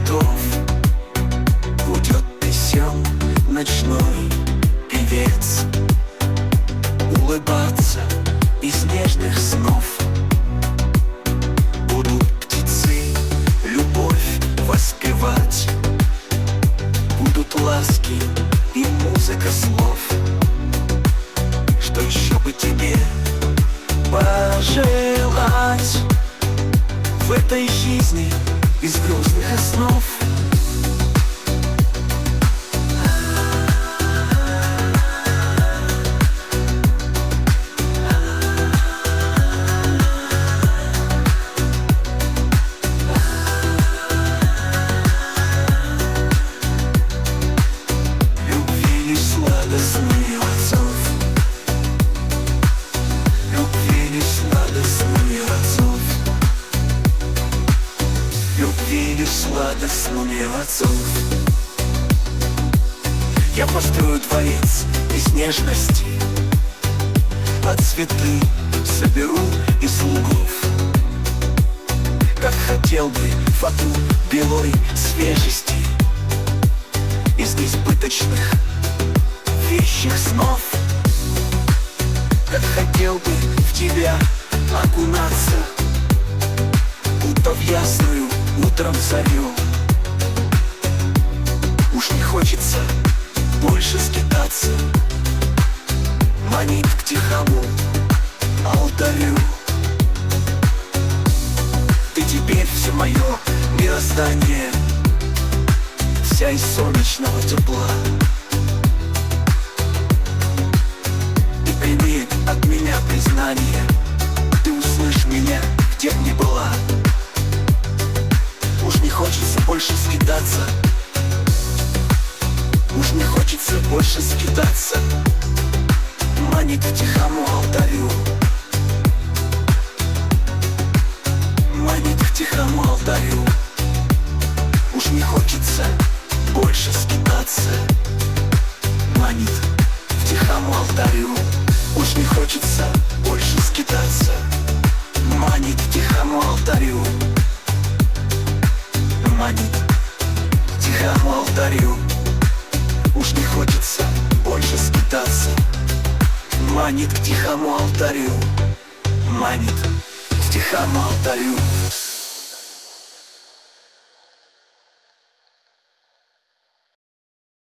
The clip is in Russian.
цветов уйдет песен ночной певец, улыбаться из нежных снов. Будут птицы любовь воспевать, будут ласки и музыка слов. Что еще бы тебе пожелать в этой жизни из грустных основ? Любви лишь сладостные отцов, любви лишь сладостные отцов, любви лишь сладостные отцов. Я построю дворец из нежности, а цветы соберу из лугов. Как хотел бы фату белой свежести из несбыточных вещих снов. Как хотел бы в тебя окунаться, будто в ясную утром зарю. Уж не хочется больше скитаться, манит к тихому алтарю. Ты теперь все мое мироздание, вся из солнечного тепла. И прими от меня признание, ты услышь меня, где б ни была. Уж не хочется больше скитаться, уж не хочется больше скитаться, манит к тихому алтарю. Манит к тихому алтарю. Уж не хочется больше скитаться, манит к тихому алтарю. Уж не хочется больше скитаться, манит к тихому алтарю. Манит к тихому алтарю. Уж не хочется больше скитаться, манит к тихому алтарю. Манит к тихому алтарю.